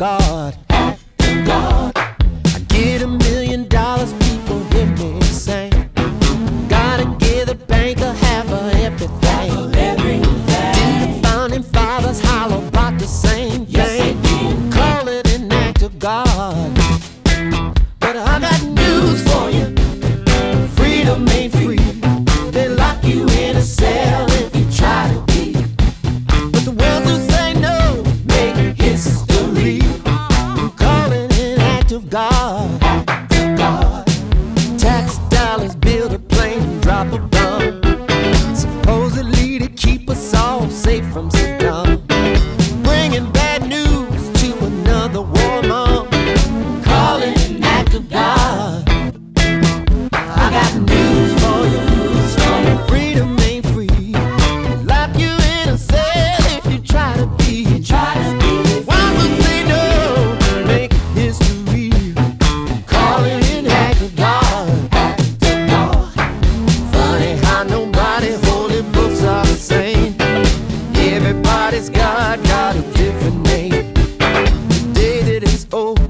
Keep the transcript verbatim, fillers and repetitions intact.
God. Act of God. I get a million dollars, people hear me say. Gotta give the banker half of everything. Did the founding fathers holler about the same thing? Call it an act of God. But I got news for you. Freedom ain't free. They lock you in a cell if you try to be. But the ones who say no make history. Call it an act of God. Act of God. Tax dollars build a plane and drop a bomb, supposedly to keep us all safe from Saddam. Bringing bad news to another war mom. Call it an act of God. I got news for you. Freedom ain't free. They lock you in a cell if you try to be. Try to be. Ones who say no make history. Call it an act of God. Act of God. Funny how nobody holy books are the same. Everybody's God got a different name. The day that it's over,